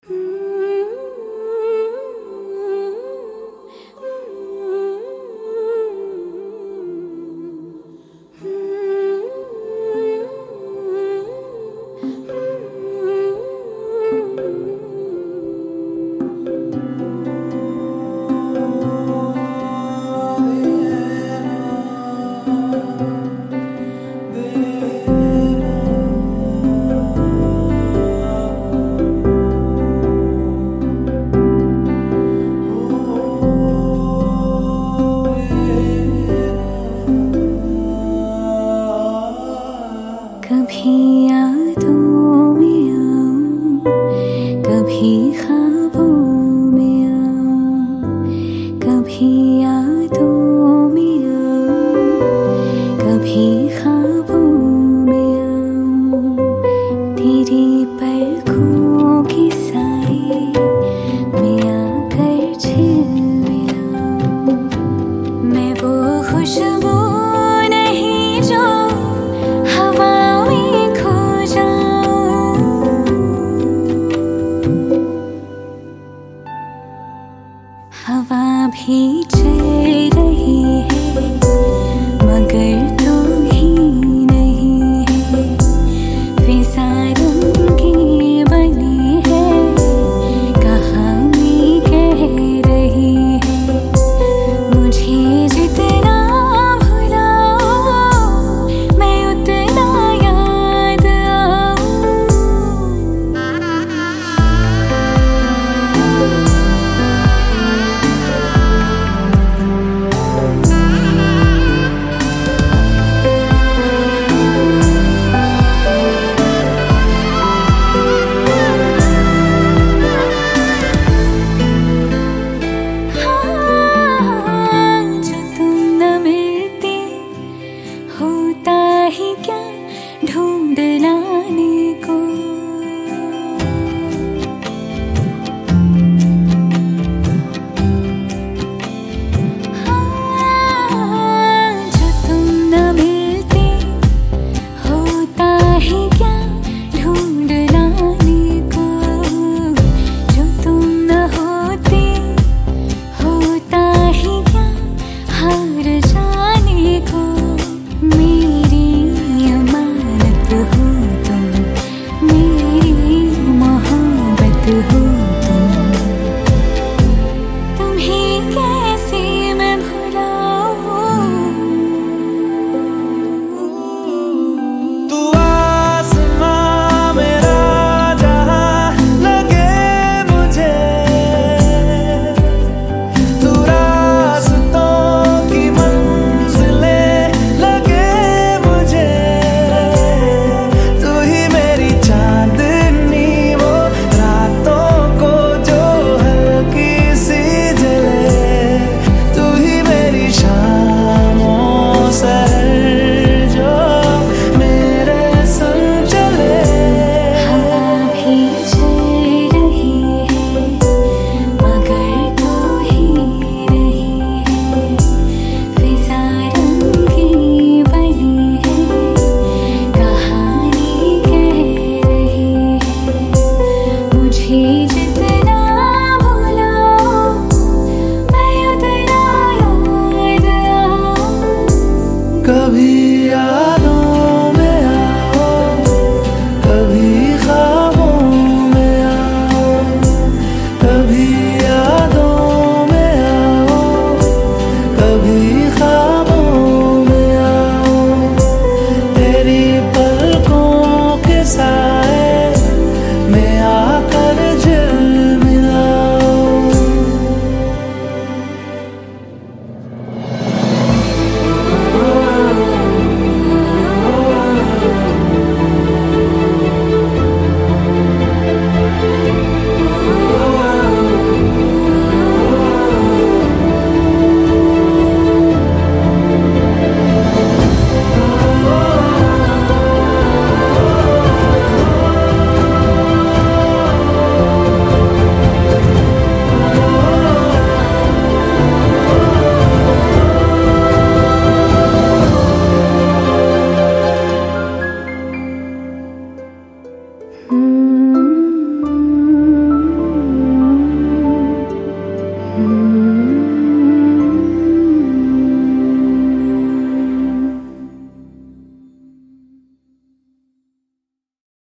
कभी यादों में आऊं, कभी ख्वाबों में आऊं, कभी यादों में आऊं, कभी ख्वाबों में आऊं, तेरी पलकों की साए में आकर झिलमिलाऊं, मैं वो खुशबू नहीं जो हवा में खो जाऊं, हवा भी चल रही है मगर तू ही नहीं है, फिजा रंगी बनी है कहानी कह रही है, मुझे जितना भुलाओ मैं उतना याद आऊं, जो तुम न मिलती होता ही क्या ढूंढ लाने को, जो तुम न मिलती होता ही क्या ढूंढ लाने को, जो तुम न होती होता ही क्या हार जाने को, मेरी अमानत हो तुम, मेरी मोहब्बत हो तुम, तुम्हें कैसे मैं भुलाऊं, तू आसमां मेरा जहां लगे मुझे, तू रास्तों की मंजिलें लगे मुझे, तू ही मेरी चांदनी वो रातों को जो हल्की सी जले, तू ही मेरी शामों सहर जो मेरे संग चले, हवा भी चल रही है मगर तू ही नहीं है, फिजा रंगी बनी है कहानी कह रही है, मुझे जितना भुलाओ मैं उतना याद आऊं, कभी यादों में आओ, कभी ख्वाबों में आओ, कभी यादों में आओ, कभी ख्वाबों में आओ, तेरी पलकों के साए में आकर झिलमिलाओ। हूँ।